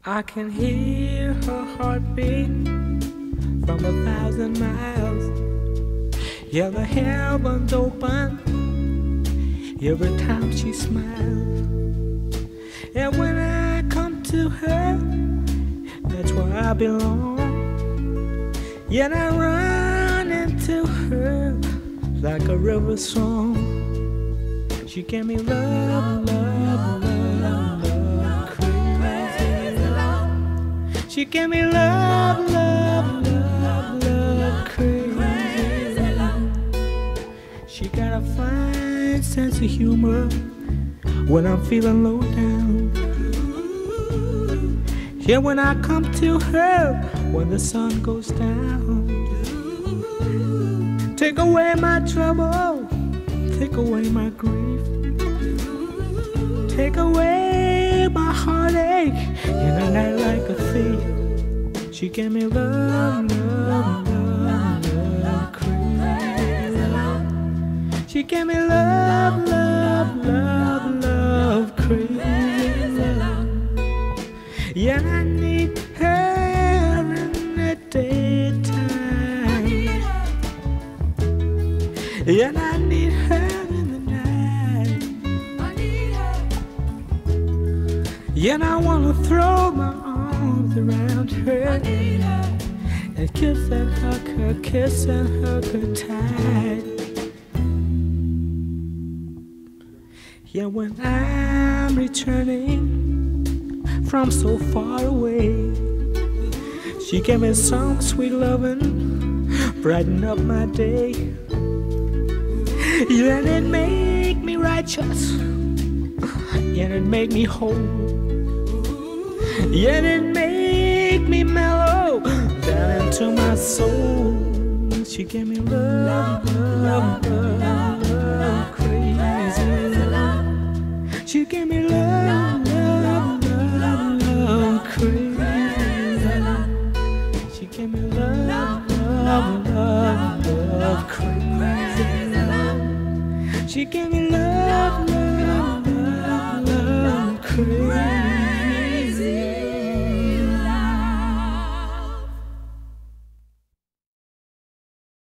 I can hear her heartbeat from 1,000 miles. Yeah, the heavens open every time she smiles. And when I come to her, that's where I belong. Yet I run into her like a river song. She gave me love, love, love, love, crazy love. She gave me love, love, love, love, crazy love. She got a fine sense of humor when I'm feeling low down. Yeah, when I come to her when the sun goes down. Take away my trouble, take away my grief, take away my heartache in a night like a thief. She gave me love, love, love, love, crazy love. She gave me love, love, love, love, crazy love. Yeah, I need her in the daytime. Yeah, I need her in the night. I need her. Yeah, I wanna throw my arms around her. I need her. And kiss and hug her tight. Yeah, when I'm returning from so far away, she gave me some sweet loving, brighten up my day. Yeah, and it make me righteous, yeah, it make me whole, yeah, it make me mellow down into my soul. She gave me love, love, love, love, crazy love. She gave me love, love, love, love, crazy love. She gave me love, love, love, love, crazy love. She gave me love, love.